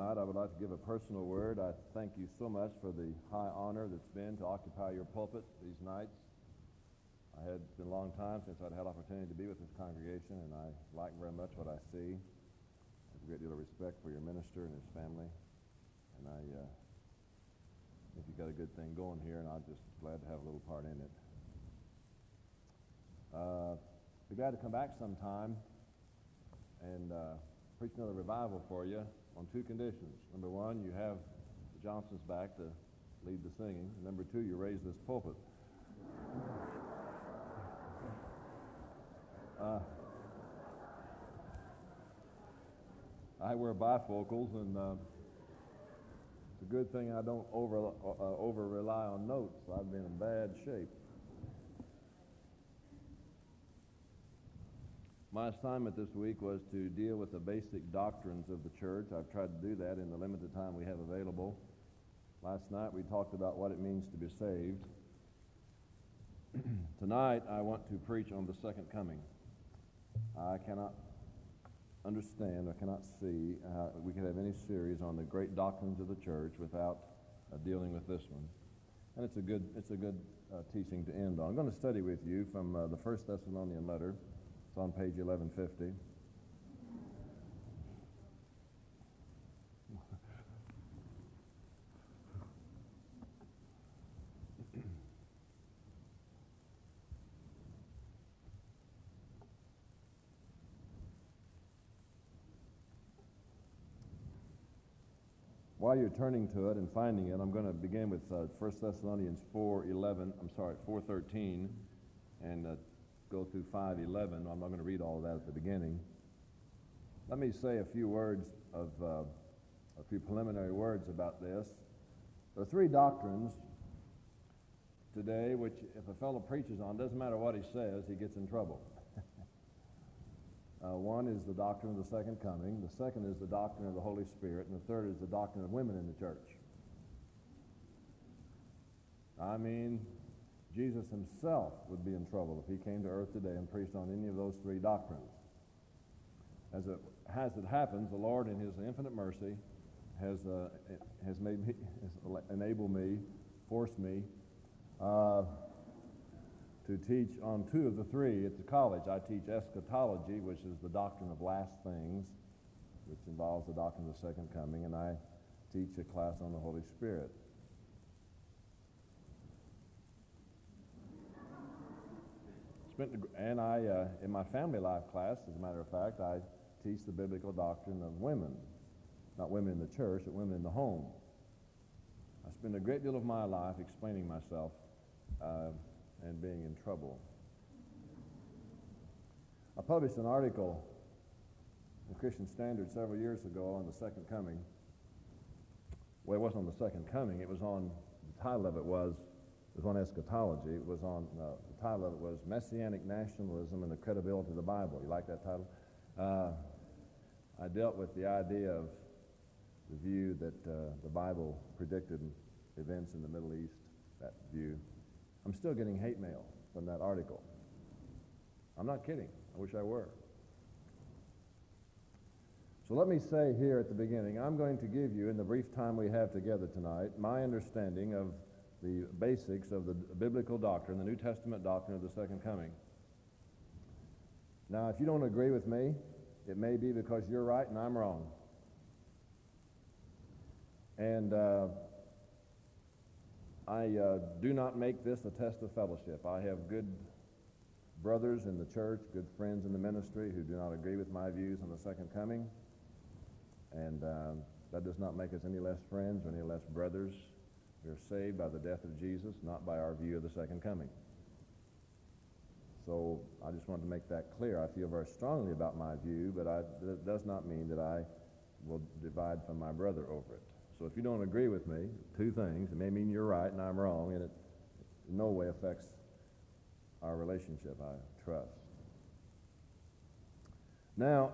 tonight, I would like to give a personal word. I thank you so much for the high honor that's been to occupy your pulpit these nights. It's been a long time since I'd had opportunity to be with this congregation, and I like very much what I see. I have a great deal of respect for your minister and his family, and I think you've got a good thing going here, and I'm just glad to have a little part in it. Be glad to come back sometime and preach another revival for you on two conditions. Number one, you have the Johnsons back to lead the singing. And number two, you raise this pulpit. I wear bifocals, and it's a good thing I don't over rely on notes. I've been in bad shape. My assignment this week was to deal with the basic doctrines of the church. I've tried to do that in the limited time we have available. Last night we talked about what it means to be saved. Tonight I want to preach on the second coming. I cannot understand, I cannot see how we could have any series on the great doctrines of the church without dealing with this one. And it's a good teaching to end on. I'm going to study with you from the First Thessalonian letter. It's on page 1150. While you're turning to it and finding it, I'm going to begin with 1 Thessalonians 4:13, and go through 5:11. I'm not going to read all of that at the beginning. Let me say a few preliminary words about this. There are three doctrines today which, if a fellow preaches on, doesn't matter what he says, he gets in trouble. One is the doctrine of the second coming. The second is the doctrine of the Holy Spirit. And the third is the doctrine of women in the church. I mean, Jesus himself would be in trouble if he came to earth today and preached on any of those three doctrines. As it happens, the Lord in his infinite mercy has enabled me, forced me, to teach on two of the three at the college. I teach eschatology, which is the doctrine of last things, which involves the doctrine of the second coming, and I teach a class on the Holy Spirit. In my family life class, as a matter of fact, I teach the biblical doctrine of women. Not women in the church, but women in the home. I spend a great deal of my life explaining myself and being in trouble. I published an article in Christian Standard several years ago on the second coming. Well, it wasn't on the second coming. It was on, the title of it was on eschatology. It was on, the title of it was Messianic Nationalism and the Credibility of the Bible. You like that title? I dealt with the idea of the view that the Bible predicted events in the Middle East, that view. I'm still getting hate mail from that article. I'm not kidding. I wish I were. So let me say here at the beginning, I'm going to give you, in the brief time we have together tonight, my understanding of the basics of the biblical doctrine, the New Testament doctrine of the second coming. Now, if you don't agree with me, it may be because you're right and I'm wrong. And I do not make this a test of fellowship. I have good brothers in the church, good friends in the ministry who do not agree with my views on the second coming. And that does not make us any less friends or any less brothers. We are saved by the death of Jesus, not by our view of the second coming. So I just wanted to make that clear. I feel very strongly about my view, but that does not mean that I will divide from my brother over it. So if you don't agree with me, two things. It may mean you're right and I'm wrong, and it in no way affects our relationship, I trust. Now,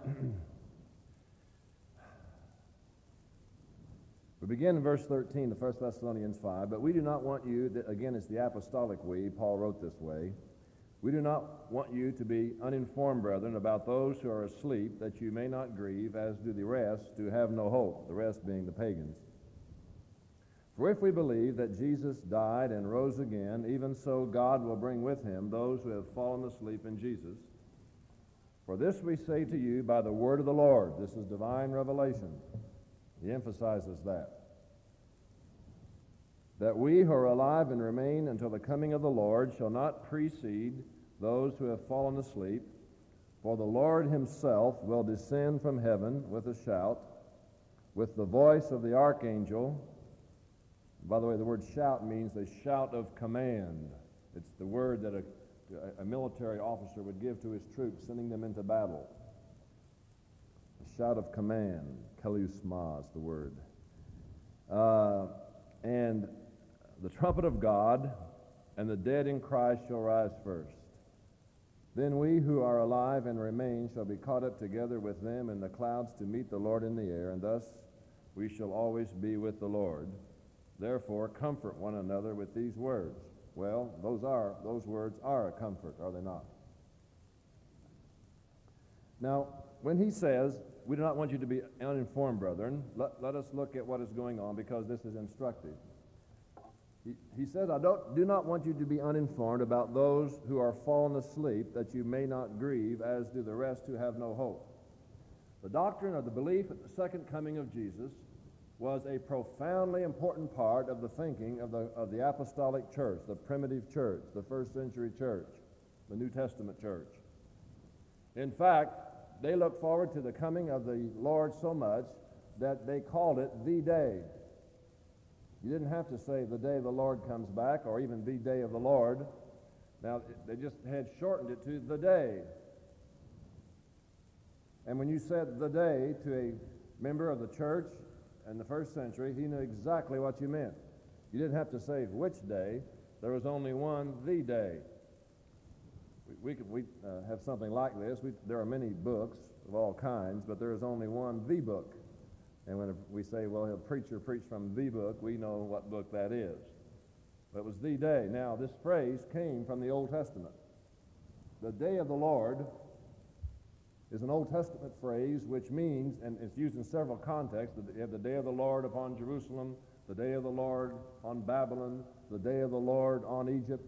we begin in verse 13 of 1 Thessalonians 5, but we do not want you, again it's the apostolic we, Paul wrote this way, We do not want you to be uninformed, brethren, about those who are asleep, that you may not grieve, as do the rest who have no hope, the rest being the pagans. For if we believe that Jesus died and rose again, even so God will bring with him those who have fallen asleep in Jesus. For this we say to you by the word of the Lord. This is divine revelation. He emphasizes that we who are alive and remain until the coming of the Lord shall not precede those who have fallen asleep. For the Lord himself will descend from heaven with a shout, with the voice of the archangel. By the way, the word shout means a shout of command. It's the word that a military officer would give to his troops, sending them into battle. A shout of command. Kelusma is the word. And the trumpet of God, and the dead in Christ shall rise first. Then we who are alive and remain shall be caught up together with them in the clouds to meet the Lord in the air, and thus we shall always be with the Lord. Therefore, comfort one another with these words. Well, those words are a comfort, are they not? Now, when he says, we do not want you to be uninformed, brethren, let us look at what is going on, because this is instructive. He says, I do not want you to be uninformed about those who are fallen asleep, that you may not grieve, as do the rest who have no hope. The doctrine of the belief at the second coming of Jesus was a profoundly important part of the thinking of the apostolic church, the primitive church, the first century church, the New Testament church. In fact, they looked forward to the coming of the Lord so much that they called it the day. You didn't have to say the day the Lord comes back, or even the day of the Lord. Now, they just had shortened it to the day. And when you said the day to a member of the church in the first century, he knew exactly what you meant. You didn't have to say which day. There was only one, the day. We have something like this. There are many books of all kinds, but there is only one, the book. And when we say, well, a preacher preached from the book, we know what book that is. But it was the day. Now, this phrase came from the Old Testament. The day of the Lord is an Old Testament phrase which means, and it's used in several contexts, you have the day of the Lord upon Jerusalem, the day of the Lord on Babylon, the day of the Lord on Egypt,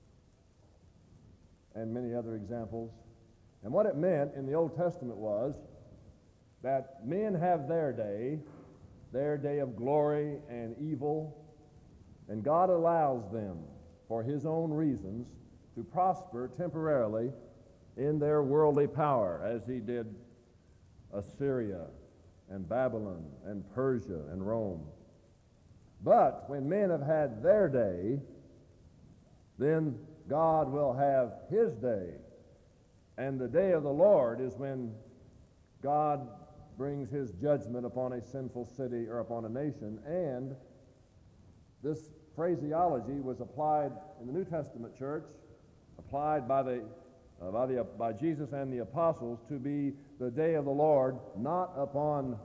and many other examples. And what it meant in the Old Testament was that men have their day of glory and evil, and God allows them, for his own reasons, to prosper temporarily in their worldly power, as he did Assyria and Babylon and Persia and Rome. But when men have had their day, then God will have his day. And the day of the Lord is when God brings his judgment upon a sinful city or upon a nation. And this phraseology was applied in the New Testament church, applied by Jesus and the apostles, to be the day of the Lord, not upon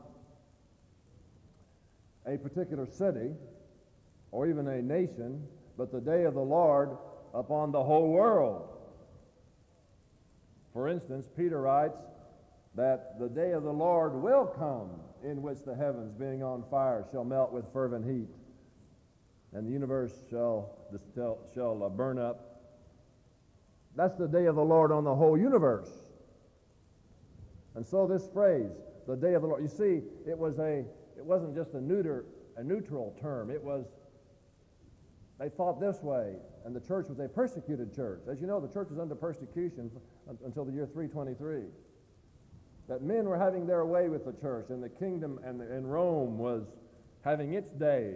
a particular city or even a nation, but the day of the Lord upon the whole world. For instance, Peter writes that the day of the Lord will come, in which the heavens, being on fire, shall melt with fervent heat, and the universe shall burn up. That's the day of the Lord on the whole universe. And so this phrase, the day of the Lord, you see, it wasn't just a neutral term. They thought this way, and the church was a persecuted church. As you know, the church was under persecution until the year 323. That men were having their way with the church, and the kingdom and Rome was having its day,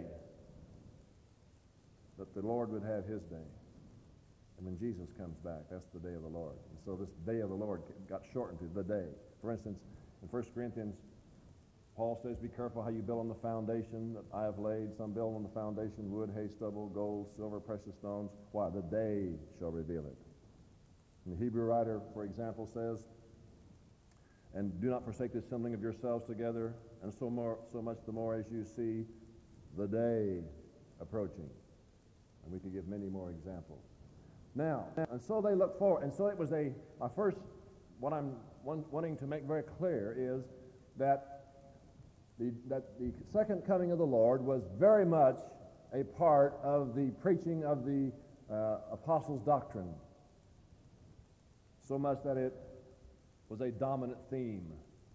that the Lord would have his day. And when Jesus comes back, that's the day of the Lord. And so this day of the Lord got shortened to the day. For instance, in 1 Corinthians, Paul says, be careful how you build on the foundation that I have laid. Some build on the foundation wood, hay, stubble, gold, silver, precious stones. Why? The day shall reveal it. And the Hebrew writer, for example, says, and do not forsake the assembling of yourselves together, and so much the more as you see the day approaching. And we could give many more examples. Now, and so they look forward. And so it was what I'm wanting to make very clear is that the second coming of the Lord was very much a part of the preaching of the apostles' doctrine, so much that it was a dominant theme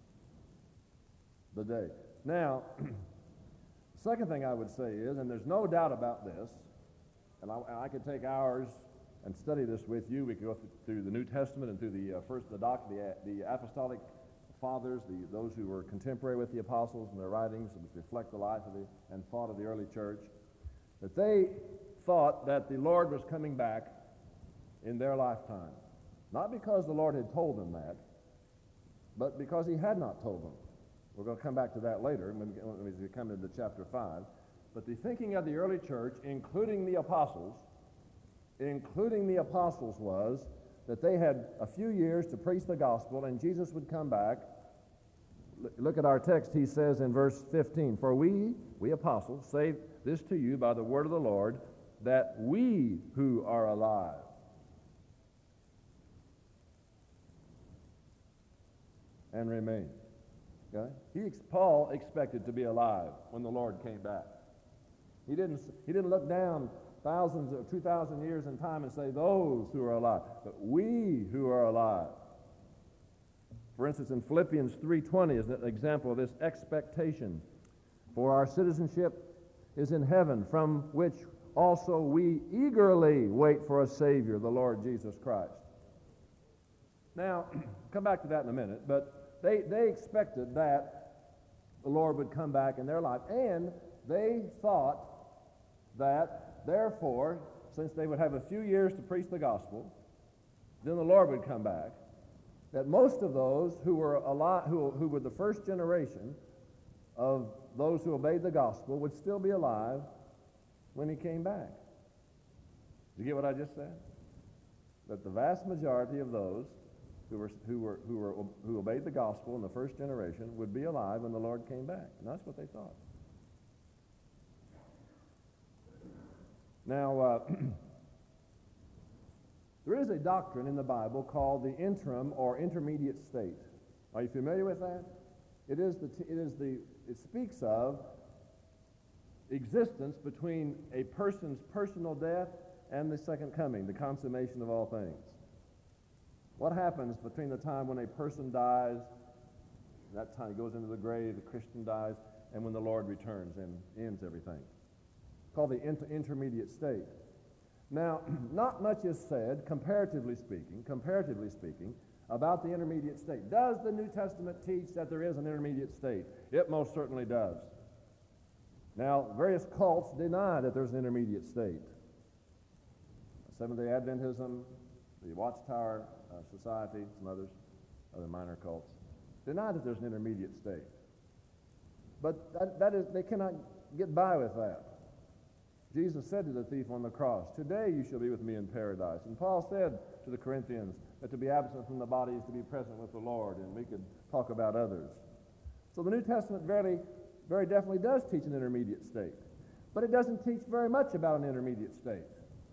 the day. Now, the second thing I would say is, and there's no doubt about this, and I could take hours and study this with you. We could go through the New Testament and through the apostolic fathers, those who were contemporary with the apostles and their writings, which reflect the life and thought of the early church, that they thought that the Lord was coming back in their lifetime. Not because the Lord had told them that, but because he had not told them. We're going to come back to that later when we come into chapter 5. But the thinking of the early church, including the apostles, was that they had a few years to preach the gospel and Jesus would come back. Look at our text. He says in verse 15, "For we apostles, say this to you by the word of the Lord, that we who are alive." And remain. Okay? Paul expected to be alive when the Lord came back. He didn't look down thousands or 2,000 years in time and say, "Those who are alive," but we who are alive. For instance, in Philippians 3:20 is an example of this expectation. "For our citizenship is in heaven, from which also we eagerly wait for a Savior, the Lord Jesus Christ." Now, come back to that in a minute, but they expected that the Lord would come back in their life, and they thought that, therefore, since they would have a few years to preach the gospel, then the Lord would come back, that most of those who were alive, who were the first generation of those who obeyed the gospel, would still be alive when he came back. Did you get what I just said? That the vast majority of those who obeyed the gospel in the first generation would be alive when the Lord came back. And that's what they thought. Now, there is a doctrine in the Bible called the interim or intermediate state. Are you familiar with that? It speaks of existence between a person's personal death and the second coming, the consummation of all things. What happens between the time when a person dies, that time he goes into the grave, the Christian dies, and when the Lord returns and ends everything? It's called the intermediate state. Now, not much is said, comparatively speaking, about the intermediate state. Does the New Testament teach that there is an intermediate state? It most certainly does. Now, various cults deny that there's an intermediate state. Seventh-day Adventism, the Watchtower Society, some other minor cults, deny that there's an intermediate state. But that is, they cannot get by with that. Jesus said to the thief on the cross, "Today you shall be with me in paradise." And Paul said to the Corinthians that to be absent from the body is to be present with the Lord, and we could talk about others. So the New Testament very definitely does teach an intermediate state. But it doesn't teach very much about an intermediate state.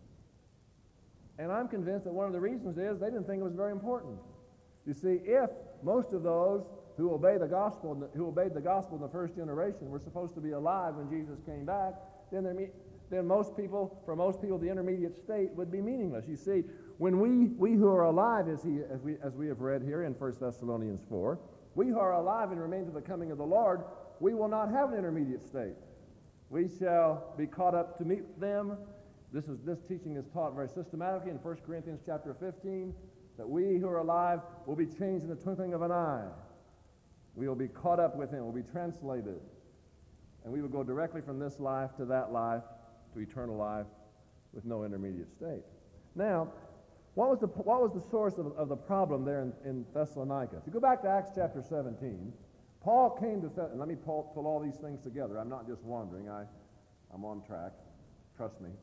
And I'm convinced that one of the reasons is they didn't think it was very important. You see, if most of those who obeyed the gospel in the first generation were supposed to be alive when Jesus came back, then for most people, the intermediate state would be meaningless. You see, when we who are alive, as we have read here in 1 Thessalonians 4, we who are alive and remain to the coming of the Lord, we will not have an intermediate state. We shall be caught up to meet them. This teaching is taught very systematically in 1 Corinthians chapter 15, that we who are alive will be changed in the twinkling of an eye. We will be caught up with him, we'll be translated. And we will go directly from this life to that life, to eternal life, with no intermediate state. Now, what was the source of the problem there in Thessalonica? If you go back to Acts chapter 17, Paul came to Thessalonica, and let me pull all these things together. I'm not just wandering. I'm on track. Trust me.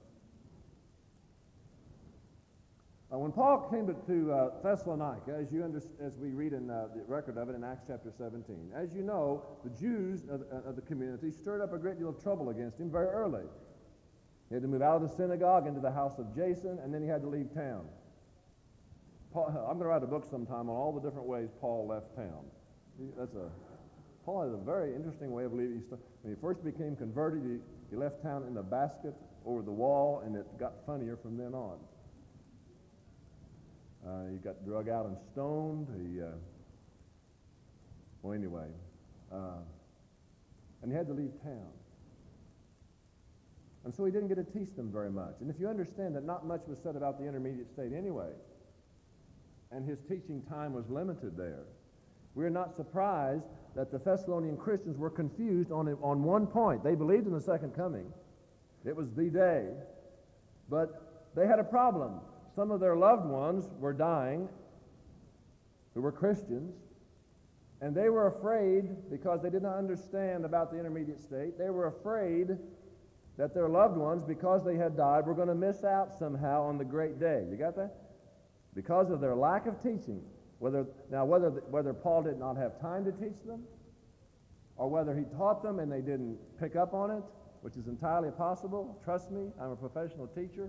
When Paul came to Thessalonica, as we read in the record of it in Acts chapter 17, as you know, the Jews of the community stirred up a great deal of trouble against him very early. He had to move out of the synagogue into the house of Jason, and then he had to leave town. I'm going to write a book sometime on all the different ways Paul left town. Paul had a very interesting way of leaving. When he first became converted, he left town in a basket over the wall, and it got funnier from then on. He got drug out and stoned. And he had to leave town. And so he didn't get to teach them very much. And if you understand that not much was said about the intermediate state anyway, and his teaching time was limited there, we are not surprised that the Thessalonian Christians were confused on one point. They believed in the second coming. It was the day. But they had a problem. Some of their loved ones were dying who were Christians, and they were afraid, because they did not understand about the intermediate state, they were afraid that their loved ones, because they had died, were going to miss out somehow on the great day. You got that? Because of their lack of teaching. Whether Paul did not have time to teach them, or whether he taught them and they didn't pick up on it, which is entirely possible. Trust me, I'm a professional teacher.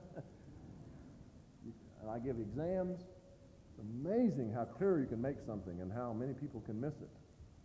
And I give exams. It's amazing how clear you can make something and how many people can miss it.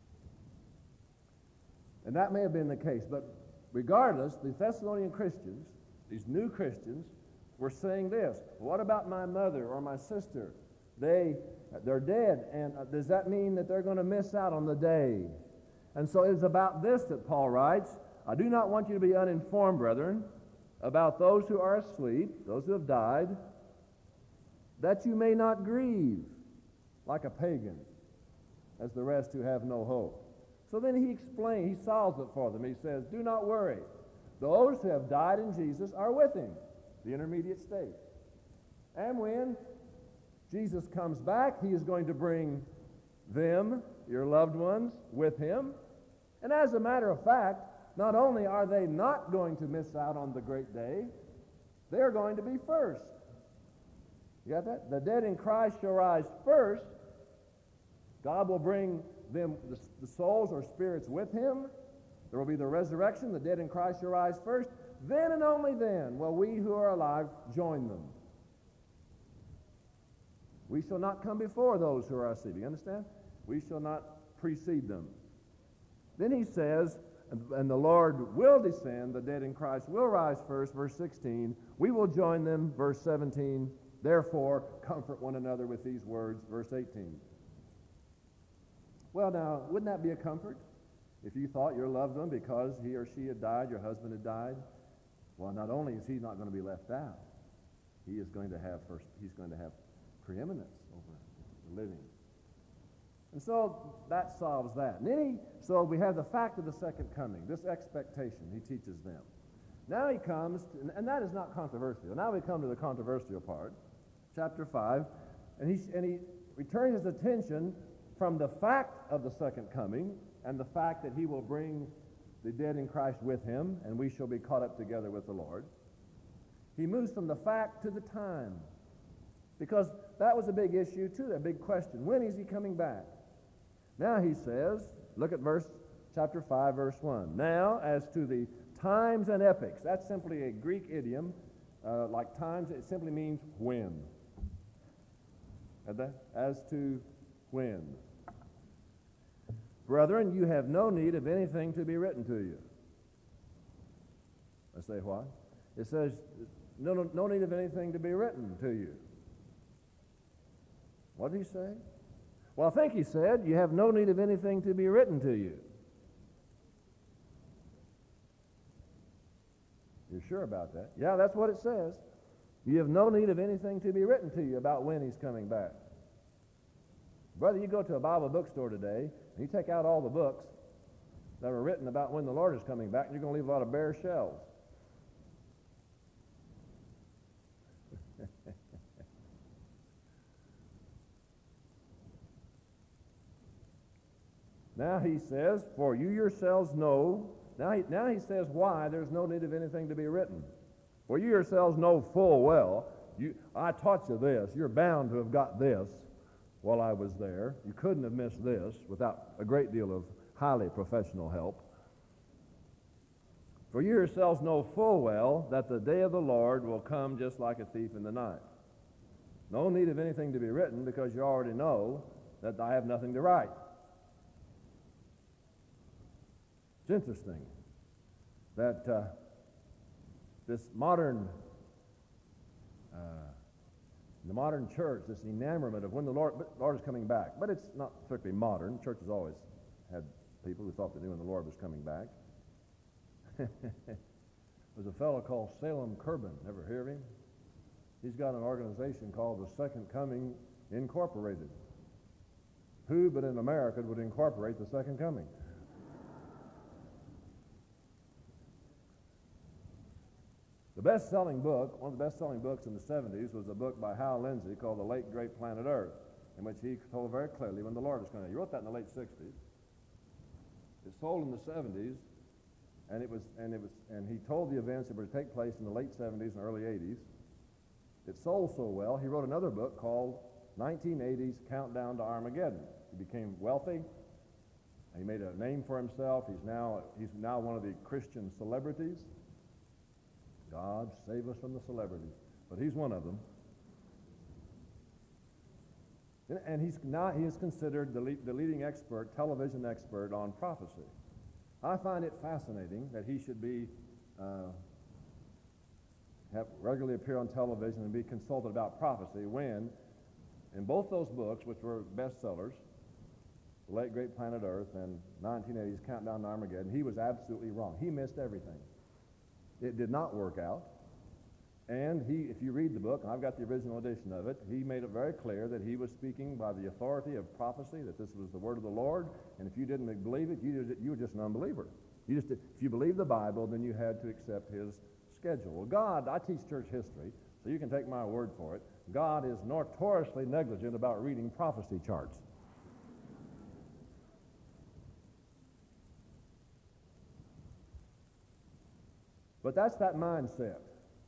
And that may have been the case, but regardless, the Thessalonian Christians, these new Christians, were saying this: what about my mother or my sister? They're dead, and does that mean that they're going to miss out on the day? And so it's about this that Paul writes, I do not want you to be uninformed, brethren, about those who are asleep, those who have died, that you may not grieve like a pagan, as the rest who have no hope. So then he solves it for them. He says, do not worry. Those who have died in Jesus are with him, the intermediate state. And when Jesus comes back, he is going to bring them, your loved ones, with him. And as a matter of fact, not only are they not going to miss out on the great day, they're going to be first. You got that? The dead in Christ shall rise first. God will bring them, the souls or spirits, with him. There will be the resurrection. The dead in Christ shall rise first. Then and only then will we who are alive join them. We shall not come before those who are asleep. You understand? We shall not precede them. Then he says, and the Lord will descend, the dead in Christ will rise first, verse 16. We will join them, verse 17. Therefore, comfort one another with these words, verse 18. Well, now, wouldn't that be a comfort? If you thought your loved one, because he or she had died, your husband had died, well, not only is he not going to be left out, he's going to have preeminence over the living. And so that solves that. And so we have the fact of the second coming, this expectation he teaches them. Now he comes, and that is not controversial. Now we come to the controversial part, chapter 5, and he returns his attention from the fact of the second coming and the fact that he will bring the dead in Christ with him, and we shall be caught up together with the Lord. He moves from the fact to the time, because that was a big issue too, a big question. When is he coming back? Now he says, look at chapter 5, verse 1. Now, as to the times and epochs, that's simply a Greek idiom. Like times, it simply means when. As to when. Brethren, you have no need of anything to be written to you. I say what? It says, no need of anything to be written to you. What did he say? Well, I think he said, you have no need of anything to be written to you. You're sure about that? Yeah, that's what it says. You have no need of anything to be written to you about when he's coming back. Brother, you go to a Bible bookstore today, and you take out all the books that are written about when the Lord is coming back, and you're going to leave a lot of bare shelves. Now he says, for you yourselves know. Now he says why there's no need of anything to be written. For you yourselves know full well, I taught you this. You're bound to have got this while I was there. You couldn't have missed this without a great deal of highly professional help. For you yourselves know full well that the day of the Lord will come just like a thief in the night. No need of anything to be written, because you already know that I have nothing to write. It's interesting that this modern, the modern church, this enamorment of when the Lord is coming back. But it's not strictly modern. Church has always had people who thought they knew when the Lord was coming back. There's a fellow called Salem Kerbin. Ever hear of him? He's got an organization called the Second Coming Incorporated. Who but in America would incorporate the Second Coming? The best-selling book, one of the best-selling books in the 70s, was a book by Hal Lindsey called The Late Great Planet Earth, in which he told very clearly when the Lord was coming. He wrote that in the late 60s. It sold in the 70s, and he told the events that were to take place in the late 70s and early 80s. It sold so well, he wrote another book called 1980s Countdown to Armageddon. He became wealthy. He made a name for himself. He's now one of the Christian celebrities. God save us from the celebrities, but he's one of them. And he is considered the leading expert, television expert on prophecy. I find it fascinating that he should be regularly appear on television and be consulted about prophecy when, in both those books, which were bestsellers, The Late Great Planet Earth and 1980's Countdown to Armageddon, he was absolutely wrong. He missed everything. It did not work out. And if you read the book, and I've got the original edition of it, he made it very clear that he was speaking by the authority of prophecy, that this was the word of the Lord, and if you didn't believe it, you were just an unbeliever. If you believed the Bible, then you had to accept his schedule. Well, God, I teach church history, so you can take my word for it. God is notoriously negligent about reading prophecy charts. But that's that mindset.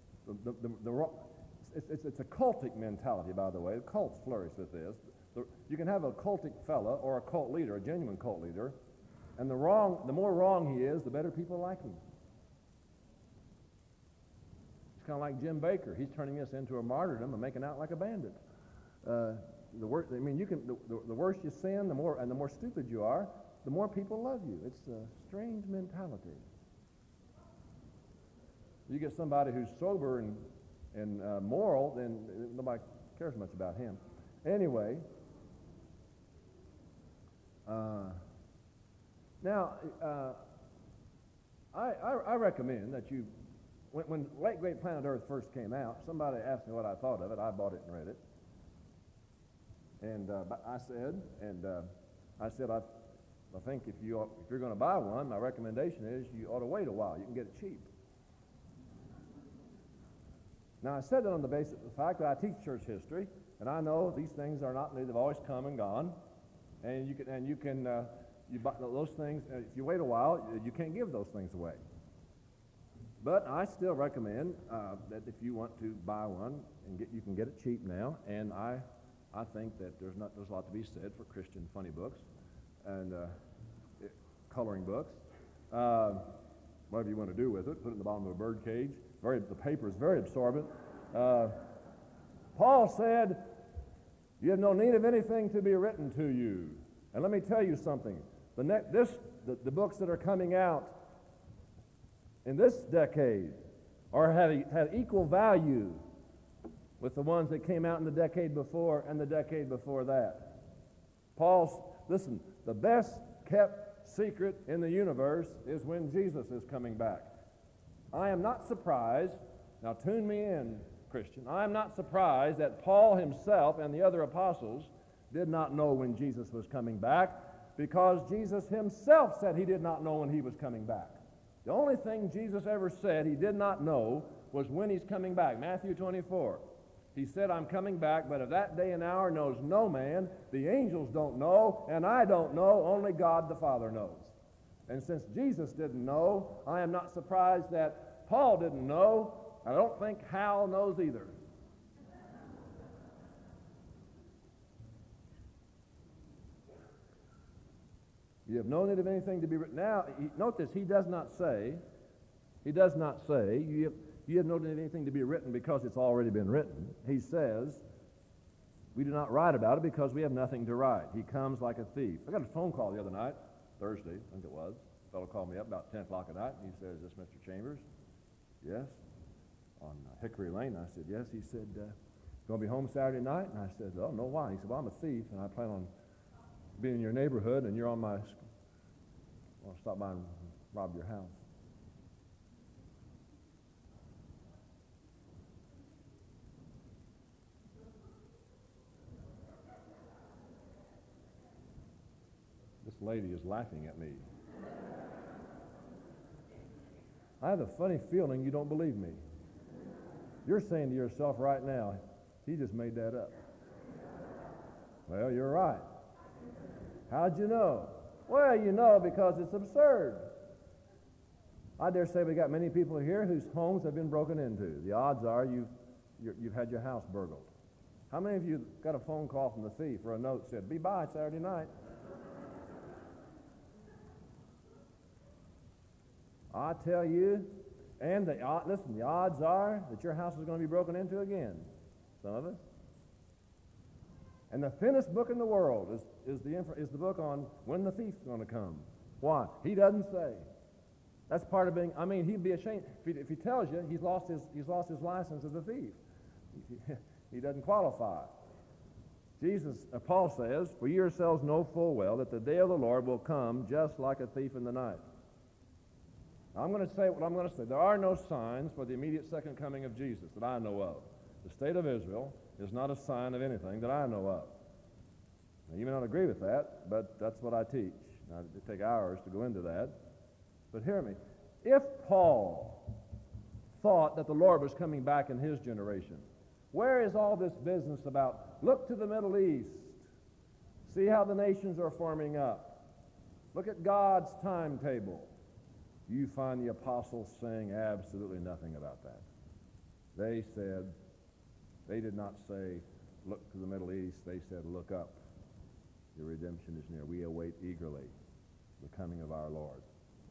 It's a cultic mentality, by the way. The cults flourish with this. You can have a cultic fella or a cult leader, a genuine cult leader, and the more wrong he is, the better people like him. It's kind of like Jim Baker. He's turning us into a martyrdom and making out like a bandit. The worse you sin, the more stupid you are, the more people love you. It's a strange mentality. You get somebody who's sober and moral, then nobody cares much about him. Anyway, now I recommend that you, when Late Great Planet Earth first came out, somebody asked me what I thought of it. I bought it and read it, and I said I think if you're going to buy one, my recommendation is you ought to wait a while. You can get it cheap. Now, I said that on the basis of the fact that I teach church history, and I know these things are not new. They've always come and gone, and you buy those things. If you wait a while, you can't give those things away. But I still recommend that if you want to buy one, you can get it cheap now. And I think that there's a lot to be said for Christian funny books and coloring books. Whatever you want to do with it, put it in the bottom of a bird cage. The paper is very absorbent. Paul said, you have no need of anything to be written to you. And let me tell you something. The books that are coming out in this decade have equal value with the ones that came out in the decade before and the decade before that. Listen, the best kept secret in the universe is when Jesus is coming back. I am not surprised, now tune me in, Christian, I am not surprised that Paul himself and the other apostles did not know when Jesus was coming back, because Jesus himself said he did not know when he was coming back. The only thing Jesus ever said he did not know was when he's coming back. Matthew 24. He said, I'm coming back, but of that day and hour knows no man. The angels don't know, and I don't know. Only God the Father knows. And since Jesus didn't know, I am not surprised that Paul didn't know. I don't think Hal knows either. You have no need of anything to be written. Now, note this, he does not say, He does not say, you have no need anything to be written because it's already been written. He says, we do not write about it because we have nothing to write. He comes like a thief. I got a phone call the other night, Thursday, I think it was. A fellow called me up about 10 o'clock at night, and he said, is this Mr. Chambers? Yes. On Hickory Lane. I said, yes. He said, going to be home Saturday night? And I said, oh, no, why? He said, well, I'm a thief, and I plan on being in your neighborhood, and you're on my, I want to stop by and rob your house. This lady is laughing at me. I have a funny feeling you don't believe me. You're saying to yourself right now, he just made that up. Well, you're right. How'd you know? Well, you know because it's absurd. I dare say we got many people here whose homes have been broken into. The odds are you've had your house burgled. How many of you got a phone call from the thief or a note that said, be by Saturday night? I tell you, and listen, the odds are that your house is going to be broken into again. Some of us. And the thinnest book in the world is the book on when the thief's going to come. Why? He doesn't say. That's part of being. I mean, he'd be ashamed if he tells you he's lost his license as a thief. He doesn't qualify. Paul says, "For you yourselves know full well that the day of the Lord will come just like a thief in the night." I'm going to say what I'm going to say. There are no signs for the immediate second coming of Jesus that I know of. The state of Israel is not a sign of anything that I know of. Now, you may not agree with that, but that's what I teach. Now, it'd take hours to go into that. But hear me. If Paul thought that the Lord was coming back in his generation, where is all this business about, look to the Middle East, see how the nations are forming up, look at God's timetable? You find the apostles saying absolutely nothing about that. They did not say, look to the Middle East. They said, look up. Your redemption is near. We await eagerly the coming of our Lord.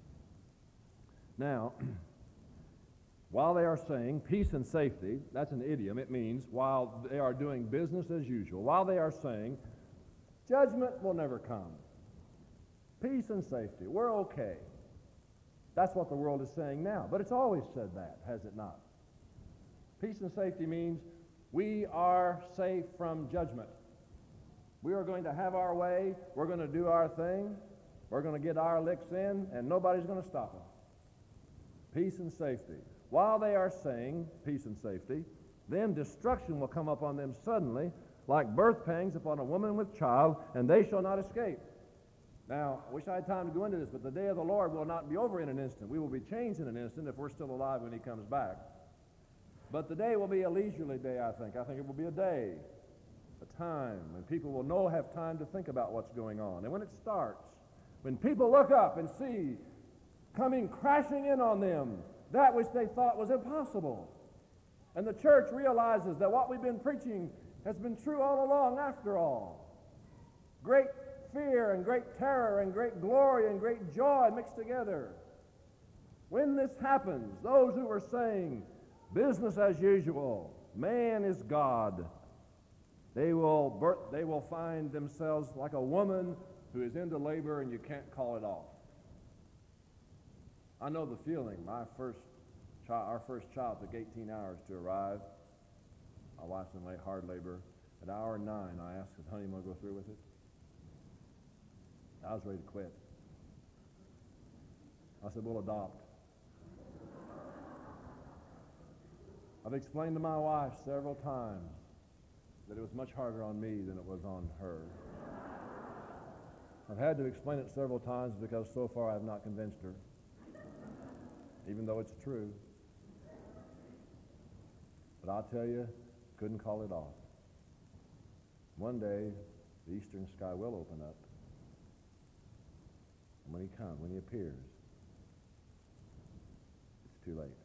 Now, while they are saying peace and safety, that's an idiom. It means while they are doing business as usual, while they are saying judgment will never come, peace and safety, we're okay. That's what the world is saying now. But it's always said that, has it not? Peace and safety means we are safe from judgment. We are going to have our way. We're going to do our thing. We're going to get our licks in, and nobody's going to stop us. Peace and safety. While they are saying peace and safety, then destruction will come upon them suddenly, like birth pangs upon a woman with child, and they shall not escape. Now, I wish I had time to go into this, but the day of the Lord will not be over in an instant. We will be changed in an instant if we're still alive when he comes back. But the day will be a leisurely day, I think. I think it will be a day, a time when people will have time to think about what's going on. And when it starts, when people look up and see coming crashing in on them that which they thought was impossible, and the church realizes that what we've been preaching has been true all along after all. Great fear and great terror and great glory and great joy mixed together. When this happens, those who are saying business as usual, man is God, they will find themselves like a woman who is into labor and you can't call it off. I know the feeling. Our first child took 18 hours to arrive. My wife's in hard labor. At hour 9, I asked, honey, you want to go through with it? I was ready to quit. I said, we'll adopt. I've explained to my wife several times that it was much harder on me than it was on her. I've had to explain it several times because so far I have not convinced her, even though it's true. But I'll tell you, couldn't call it off. One day, the eastern sky will open up. And when he comes, when he appears, it's too late.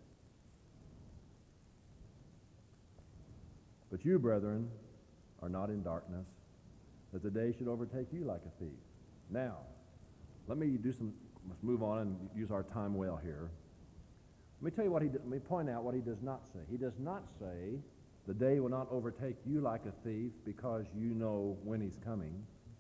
But you, brethren, are not in darkness, that the day should overtake you like a thief. Now, let's move on and use our time well here. Let me tell you let me point out what he does not say. He does not say, the day will not overtake you like a thief because you know when he's coming.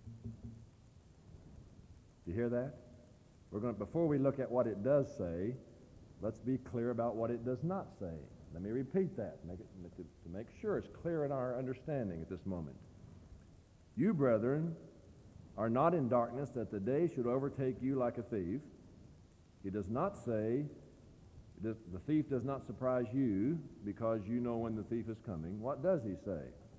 Do you hear that? Before we look at what it does say, let's be clear about what it does not say. Let me repeat that to make sure it's clear in our understanding at this moment. You, brethren, are not in darkness that the day should overtake you like a thief. He does not say, the thief does not surprise you because you know when the thief is coming. What does he say?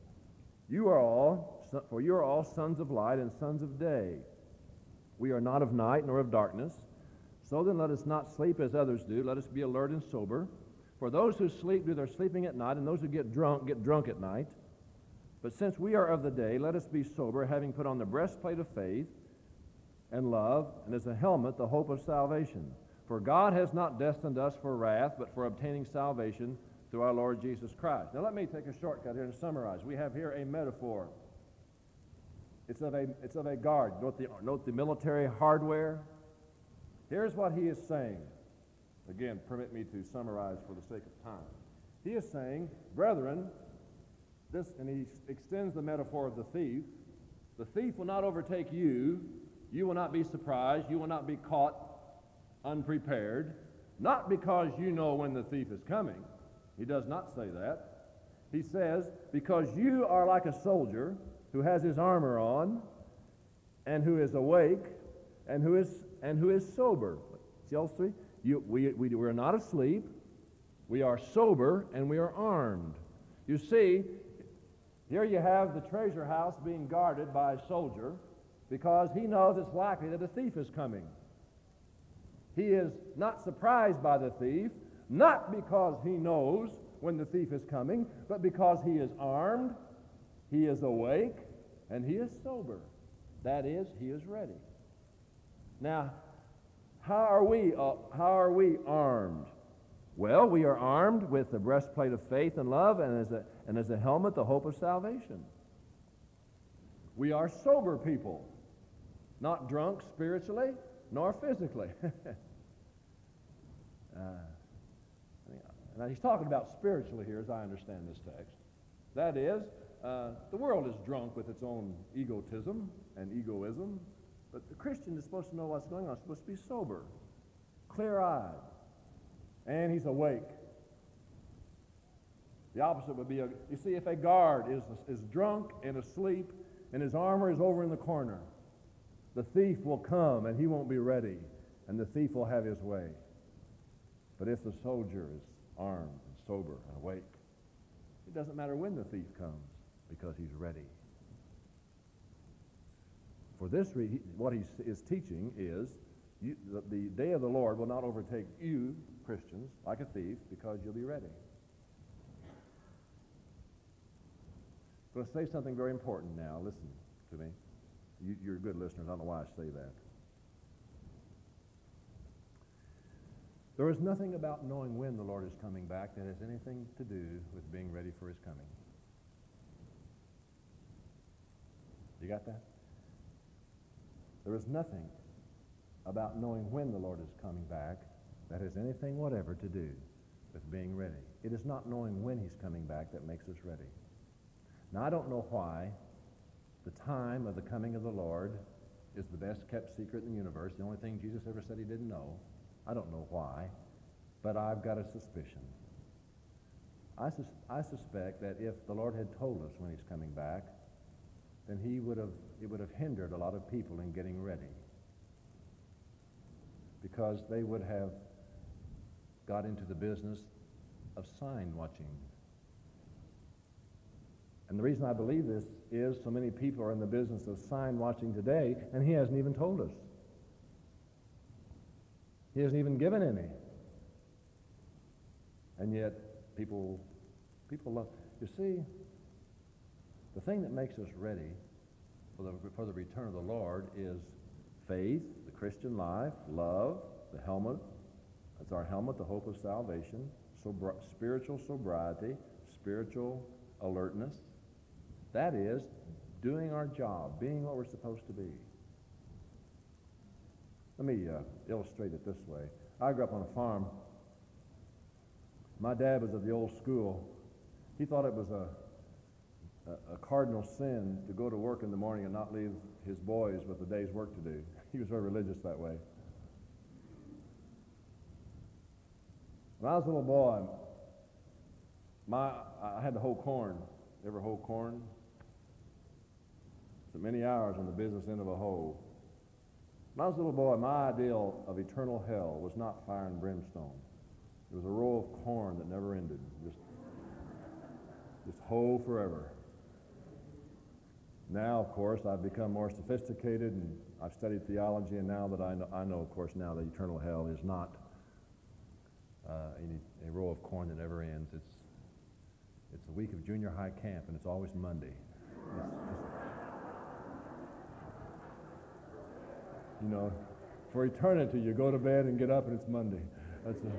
For you are all sons of light and sons of day. We are not of night nor of darkness. So then let us not sleep as others do. Let us be alert and sober. For those who sleep do their sleeping at night, and those who get drunk at night. But since we are of the day, let us be sober, having put on the breastplate of faith and love, and as a helmet the hope of salvation. For God has not destined us for wrath, but for obtaining salvation through our Lord Jesus Christ. Now let me take a shortcut here and summarize. We have here a metaphor. It's of a guard. Note the military hardware. Here's what he is saying. Again, permit me to summarize for the sake of time. He is saying, brethren, and he extends the metaphor of the thief. The thief will not overtake you. You will not be surprised. You will not be caught unprepared. Not because you know when the thief is coming. He does not say that. He says, because you are like a soldier who has his armor on and who is awake and who is sober. See all three? We're not asleep. We are sober and we are armed. You see, here you have the treasure house being guarded by a soldier because he knows it's likely that a thief is coming. He is not surprised by the thief, not because he knows when the thief is coming, but because he is armed, he is awake, and he is sober. That is, he is ready. Now, how are we armed? Well, we are armed with the breastplate of faith and love, and as a helmet, the hope of salvation. We are sober people, not drunk spiritually nor physically. Now he's talking about spiritually here, as I understand this text. That is, the world is drunk with its own egotism and egoism, but the Christian is supposed to know what's going on. He's supposed to be sober, clear-eyed, and he's awake. The opposite would be, you see, if a guard is drunk and asleep and his armor is over in the corner, the thief will come and he won't be ready, and the thief will have his way. But if the soldier is armed and sober and awake, it doesn't matter when the thief comes because he's ready. For this reason, what he is teaching is the day of the Lord will not overtake you, Christians, like a thief because you'll be ready. I'm going to say something very important now. Listen to me. You're good listeners. I don't know why I say that. There is nothing about knowing when the Lord is coming back that has anything to do with being ready for his coming. You got that? There is nothing about knowing when the Lord is coming back that has anything whatever to do with being ready. It is not knowing when he's coming back that makes us ready. Now, I don't know why the time of the coming of the Lord is the best kept secret in the universe, the only thing Jesus ever said he didn't know. I don't know why, but I've got a suspicion. I suspect that if the Lord had told us when he's coming back, then it would have hindered a lot of people in getting ready, because they would have got into the business of sign watching. And the reason I believe this is so many people are in the business of sign watching today, and he hasn't even told us. He hasn't even given any. And yet, people love. You see, the thing that makes us ready for the return of the Lord is faith, the Christian life, love, the helmet. That's our helmet, the hope of salvation, spiritual sobriety, spiritual alertness. That is, doing our job, being what we're supposed to be. Let me illustrate it this way. I grew up on a farm My dad was of the old school. He thought it was a cardinal sin to go to work in the morning and not leave his boys with the day's work to do. He was very religious that way. When I was a little boy, I had to hoe corn. You ever hoe corn? So many hours on the business end of a hoe. When I was a little boy, my ideal of eternal hell was not fire and brimstone. It was a row of corn that never ended. Just hoe forever. Now, of course, I've become more sophisticated and I've studied theology, and now that I know, of course, now that eternal hell is not a row of corn that never ends. It's a week of junior high camp, and it's always Monday. You know, for eternity, you go to bed and get up, and it's Monday. That's it.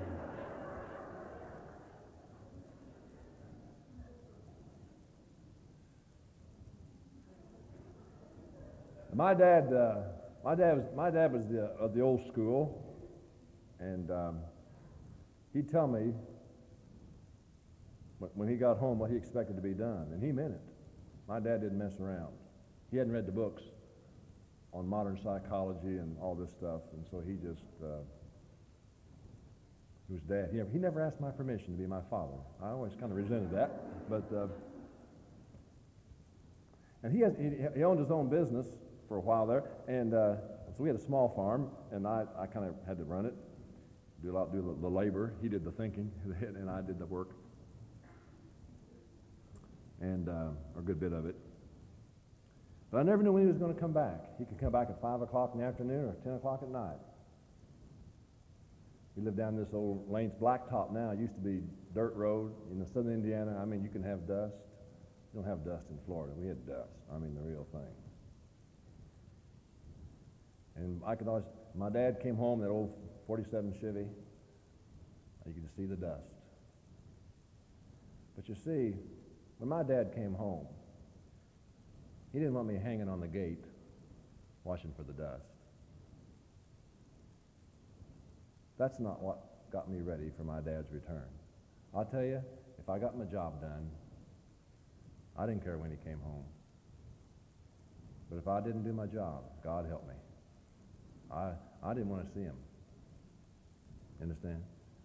My dad was of the old school, and he'd tell me when he got home what he expected to be done, and he meant it. My dad didn't mess around. He hadn't read the books on modern psychology and all this stuff, and so he just he was dad. He never asked my permission to be my father. I always kind of resented that, but and he owned his own business for a while there, and so we had a small farm, and I kind of had to run it, do the labor. He did the thinking, and I did the work, and a good bit of it. But I never knew when he was going to come back. He could come back at 5 o'clock in the afternoon or 10 o'clock at night. We live down this old Lane's Blacktop now. It used to be dirt road in southern Indiana. I mean, you can have dust. You don't have dust in Florida. We had dust. I mean, the real thing. And I could always, my dad came home, that old 47 Chevy, you could just see the dust. But you see, when my dad came home, he didn't want me hanging on the gate watching for the dust. That's not what got me ready for my dad's return. I'll tell you, if I got my job done, I didn't care when he came home. But if I didn't do my job, God help me. I didn't want to see him. Understand?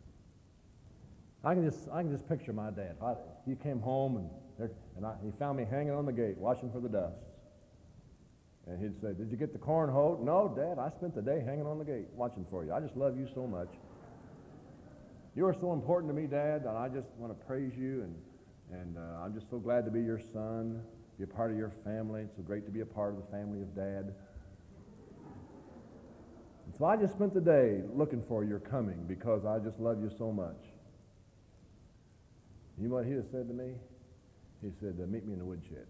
I can just picture my dad. He came home and he found me hanging on the gate watching for the dust. And he'd say, "Did you get the corn hoed?" "No, Dad, I spent the day hanging on the gate watching for you. I just love you so much. You are so important to me, Dad, and I just want to praise you, and I'm just so glad to be your son, be a part of your family. It's so great to be a part of the family of Dad. And so I just spent the day looking for your coming because I just love you so much." You know what he said to me? He said, "Meet me in the woodshed."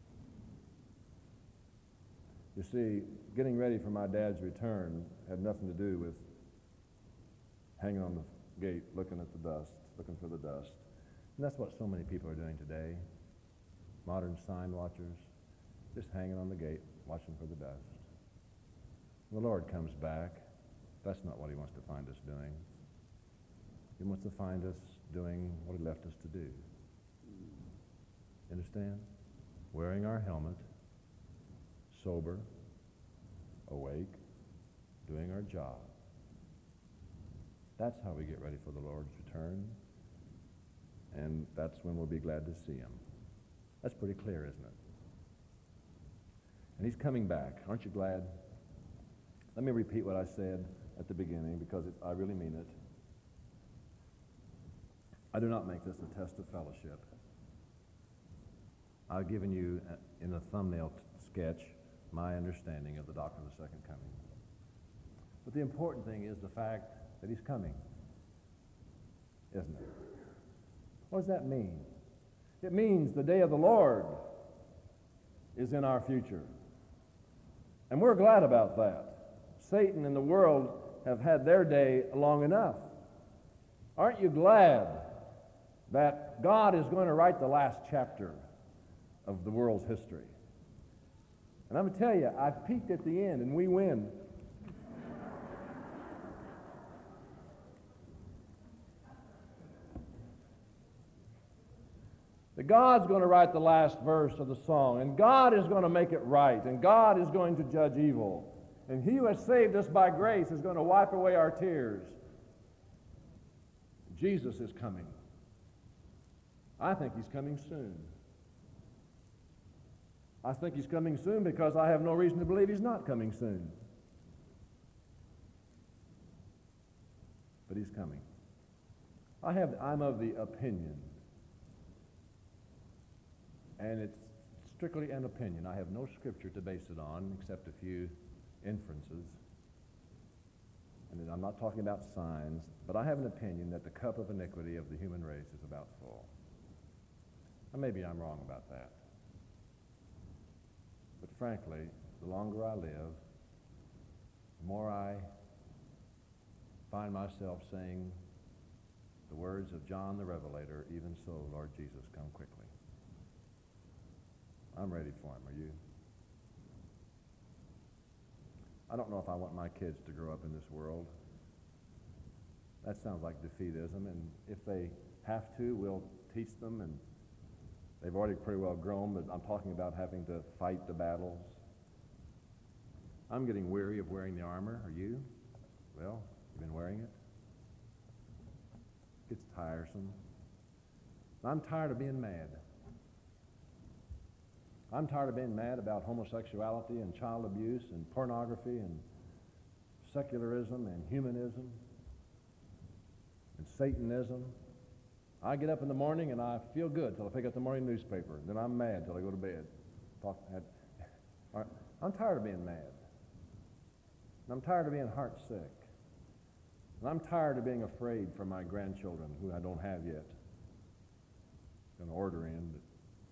You see, getting ready for my dad's return had nothing to do with hanging on the gate looking at the dust, looking for the dust. And that's what so many people are doing today. Modern sign watchers, just hanging on the gate, watching for the dust. When the Lord comes back, that's not what he wants to find us doing. He wants to find us doing what he left us to do. Understand? Wearing our helmet, sober, awake, doing our job. That's how we get ready for the Lord's return, and that's when we'll be glad to see him. That's pretty clear, isn't it? And he's coming back. Aren't you glad? Let me repeat what I said at the beginning because I really mean it. I do not make this a test of fellowship. I've given you, in a thumbnail sketch, my understanding of the doctrine of the second coming. But the important thing is the fact that he's coming, isn't it? What does that mean? It means the day of the Lord is in our future. And we're glad about that. Satan and the world have had their day long enough. Aren't you glad that God is going to write the last chapter of the world's history? And I'm going to tell you, I've peeked at the end, and we win. that God's going to write the last verse of the song, and God is going to make it right, and God is going to judge evil. And He who has saved us by grace is going to wipe away our tears. Jesus is coming. I think He's coming soon. I think He's coming soon because I have no reason to believe He's not coming soon. But He's coming. I'm of the opinion, and it's strictly an opinion. I have no scripture to base it on except a few inferences. And I'm not talking about signs, but I have an opinion that the cup of iniquity of the human race is about full. Now, maybe I'm wrong about that. But frankly, the longer I live, the more I find myself saying the words of John the Revelator, even so, Lord Jesus, come quickly. I'm ready for Him. Are you? I don't know if I want my kids to grow up in this world. That sounds like defeatism, and if they have to, we'll teach them, and they've already pretty well grown, but I'm talking about having to fight the battles. I'm getting weary of wearing the armor. Are you? Well, you've been wearing it. It's tiresome. I'm tired of being mad. I'm tired of being mad about homosexuality and child abuse and pornography and secularism and humanism and Satanism. I get up in the morning and I feel good till I pick up the morning newspaper. Then I'm mad till I go to bed. I'm tired of being mad. And I'm tired of being heart sick. And I'm tired of being afraid for my grandchildren, who I don't have yet. I'm going to order in, but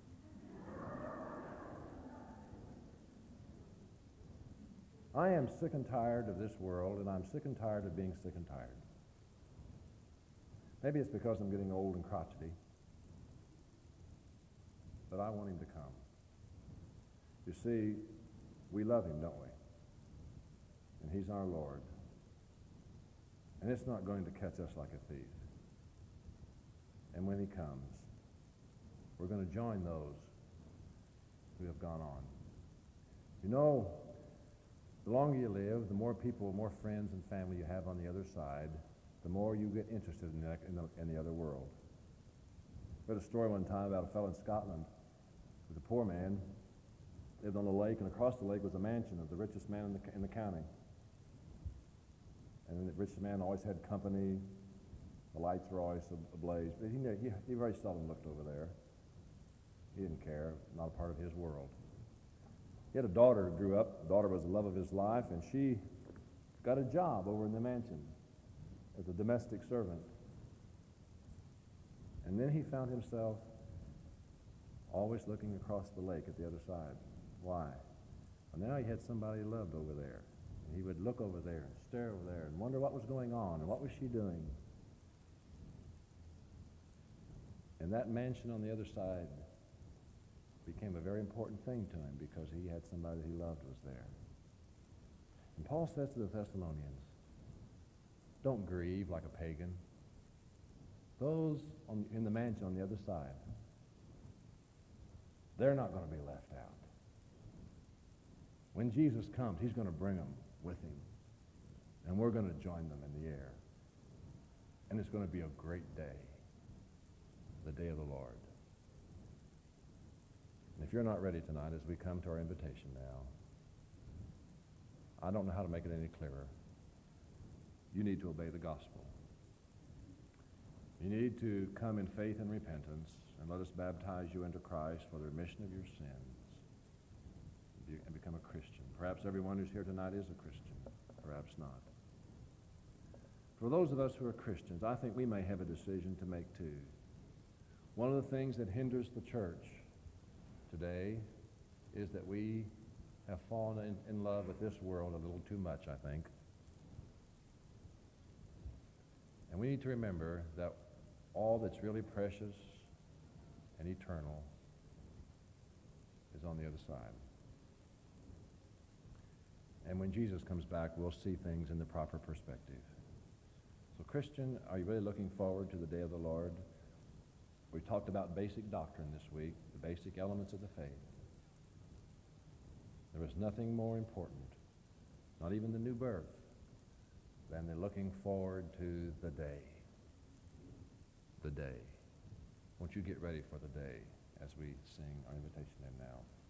I am sick and tired of this world, and I'm sick and tired of being sick and tired. Maybe it's because I'm getting old and crotchety, but I want Him to come. You see, we love Him, don't we? And He's our Lord. And it's not going to catch us like a thief. And when He comes, we're going to join those who have gone on. You know, the longer you live, the more people, more friends and family you have on the other side, the more you get interested in the other world. I read a story one time about a fellow in Scotland who was a poor man, lived on a lake, and across the lake was a mansion of the richest man in the county. And the richest man always had company. The lights were always ablaze. But he very seldom looked over there. He didn't care, not a part of his world. He had a daughter who grew up. The daughter was the love of his life, and she got a job over in the mansion as a domestic servant. And then he found himself always looking across the lake at the other side. Why? Well, now he had somebody he loved over there. And he would look over there and stare over there and wonder what was going on and what was she doing. And that mansion on the other side became a very important thing to him because he had somebody he loved was there. And Paul says to the Thessalonians, don't grieve like a pagan. Those in the mansion on the other side, they're not going to be left out. When Jesus comes, He's going to bring them with Him. And we're going to join them in the air. And it's going to be a great day, the day of the Lord. And if you're not ready tonight, as we come to our invitation now, I don't know how to make it any clearer. You need to obey the gospel. You need to come in faith and repentance, and let us baptize you into Christ for the remission of your sins and become a Christian. Perhaps everyone who's here tonight is a Christian. Perhaps not. For those of us who are Christians, I think we may have a decision to make too. One of the things that hinders the church today is that we have fallen in love with this world a little too much, I think. And we need to remember that all that's really precious and eternal is on the other side. And when Jesus comes back, we'll see things in the proper perspective. So Christian, are you really looking forward to the day of the Lord? We talked about basic doctrine this week, the basic elements of the faith. There is nothing more important, not even the new birth, than the looking forward to the day. The day. Won't you get ready for the day as we sing our invitation hymn now?